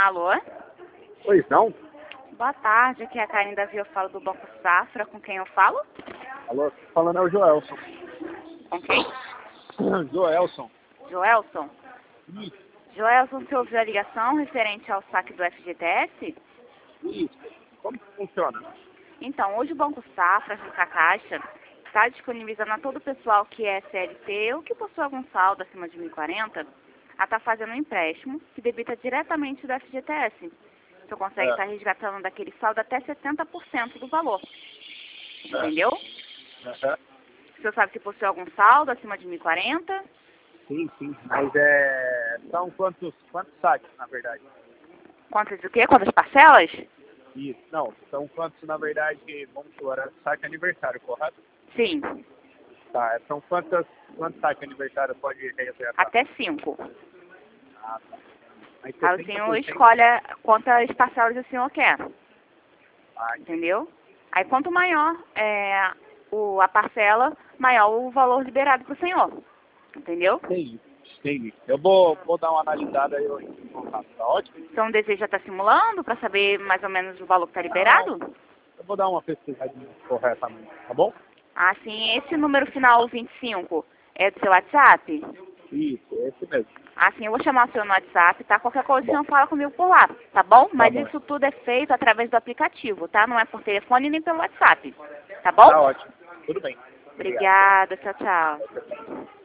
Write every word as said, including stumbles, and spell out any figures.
Alô? Pois não? Boa tarde, aqui é a Karine Davi, eu falo do Banco Safra, com quem eu falo? Alô, falando é o Joelson. Com quem? Joelson. Joelson? Isso, Joelson, você ouviu a ligação referente ao saque do F G T S? isso. Como que funciona? Então, hoje o Banco Safra, junto com a Caixa, está disponibilizando a todo o pessoal que é C L T ou que possui algum saldo acima de mil e quarenta a estar fazendo um empréstimo que debita diretamente do F G T S. Você consegue É. estar resgatando daquele saldo até setenta por cento do valor. Entendeu? Aham. Você sabe se possui algum saldo acima de mil e quarenta? Sim, sim. Mas é. São quantos, quantos saques, na verdade? Quantas o quê? Quantas parcelas? Isso. Não, são quantos, na verdade, vamos supor, é saque aniversário, correto? Sim, Tá, são quantas, quantos saques aniversário pode resgatar? até cinco. Ah, tá. Mas Aí o setenta senhor por cento. escolhe quantas parcelas o senhor quer, Ah, entendeu? Aí quanto maior é o, a parcela, maior o valor liberado para o senhor, entendeu? entendi. Entendi. Eu vou, vou dar uma analisada aí, eu entro em contato, tá ótimo? Então deseja estar simulando para saber mais ou menos o valor que está liberado? Eu vou dar uma pesquisadinha corretamente, tá bom? Ah, sim, esse número final vinte e cinco é do seu WhatsApp? Isso, esse mesmo. Assim, eu vou chamar o senhor no WhatsApp, tá? Qualquer coisa o senhor fala comigo por lá, tá bom? Mas bom. isso tudo é feito através do aplicativo, tá? Não é por telefone nem pelo WhatsApp, tá bom? Tá ótimo. Tudo bem. Obrigado. Obrigada, tchau, tchau.